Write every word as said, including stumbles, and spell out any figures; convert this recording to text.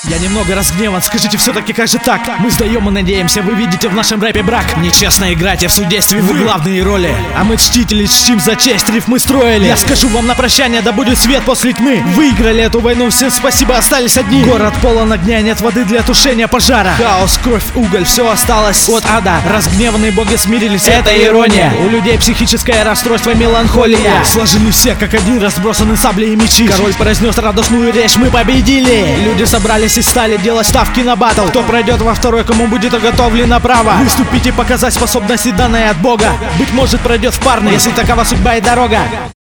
Я немного разгневан, скажите все-таки, как же так? Мы сдаем и надеемся, вы видите в нашем рэпе брак. Нечестно играть, в судействе вы главные роли, а мы чтители, чтим за честь, рифмы строили. Я скажу вам на прощание, да будет свет после тьмы. Выиграли эту войну, всем спасибо, остались одни. Город полон огня, нет воды для тушения пожара. Хаос, кровь, уголь, все осталось от ада. Разгневанные боги смирились, это ирония. У людей психическое расстройство, меланхолия. Сложили все как один, разбросаны сабли и мечи. Король произнес радостную речь, мы победили. Люди собрались и стали делать ставки на батл. Кто пройдет во второй, кому будет уготовлено направо. Выступить и показать способности, данные от Бога. Быть может, пройдет в парный, если такова судьба и дорога.